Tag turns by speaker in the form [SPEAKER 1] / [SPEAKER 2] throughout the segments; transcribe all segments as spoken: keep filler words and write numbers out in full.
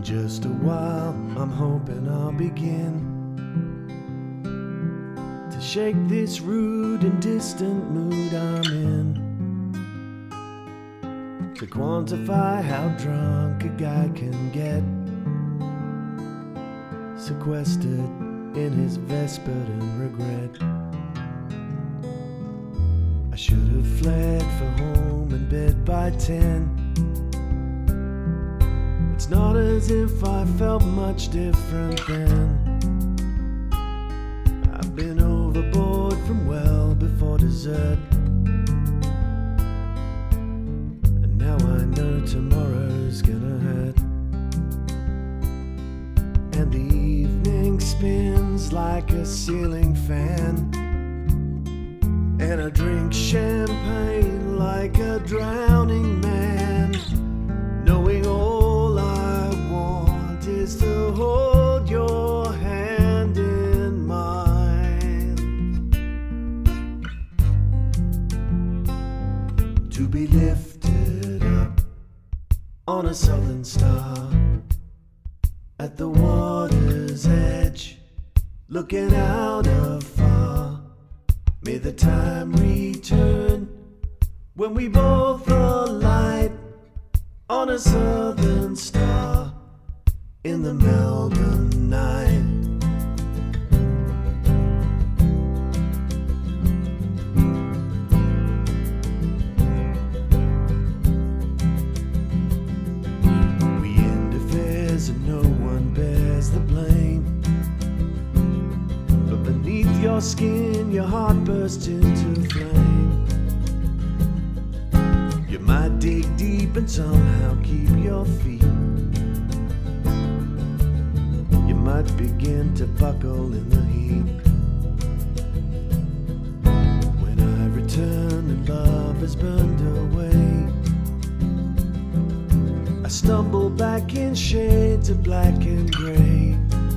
[SPEAKER 1] just a while, I'm hoping I'll begin to shake this rude and distant mood I'm in, to quantify how drunk a guy can get, sequestered in his Vesper and regret. I should have fled for home and bed by ten. It's not as if I felt much different then. I've been overboard from well before dessert, and now I know tomorrow's gonna hurt. And the evening spins like a ceiling fan, and I drink champagne like a drowning man, knowing all I want is to hold your hand in mine, to be lifted up on a southern star at the water's edge, looking out afar. May the time return when we both alight on a southern star in the Melbourne night. We end affairs and no one bears the blame, but beneath your skin your heart bursts into flame. You might dig deep and somehow keep your feet. You might begin to buckle in the heat. When I return and love has burned away, I stumble back in shades of black and grey.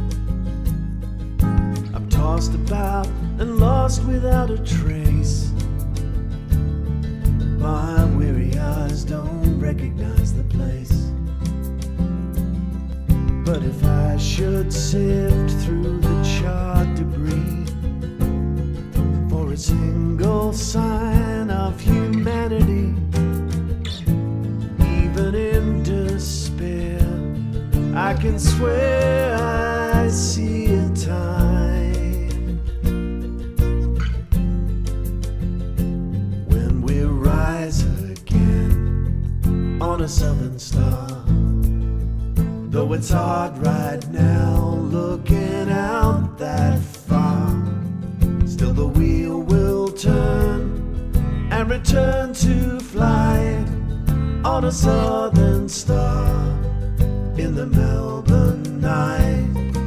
[SPEAKER 1] I'm tossed about and lost without a trace. My weary eyes don't recognize the place. But if I should sift through the charred debris for a single sign of humanity, even in despair, I can swear I see a time when we rise again on a southern star. Though it's hard right now looking out that far, still the wheel will turn and return to fly on a southern star in the Melbourne night.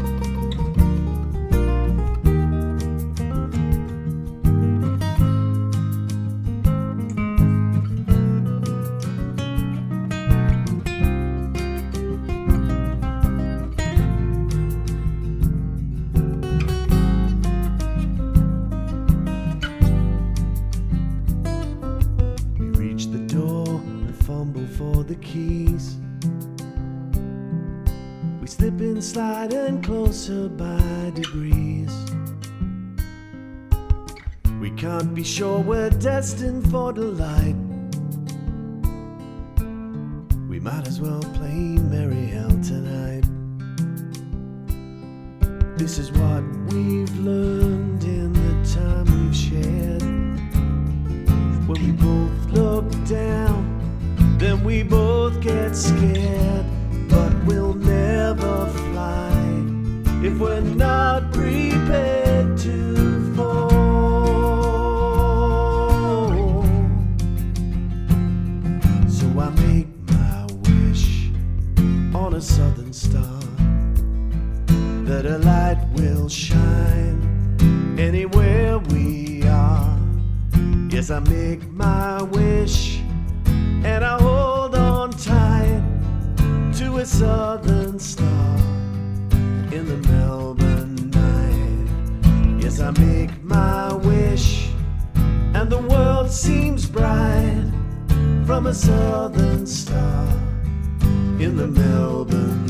[SPEAKER 1] For the keys, we slip and slide and closer by degrees. We can't be sure we're destined for delight. We might as well play merry hell tonight. This is what we've learned in the time we've shared. When we both look down, then we both get scared, but we'll never fly if we're not prepared to fall. So I make my wish on a southern star that a light will shine anywhere we are. Yes, I make my wish and I hold on tight to a southern star in the Melbourne night. Yes, I make my wish and the world seems bright from a southern star in the Melbourne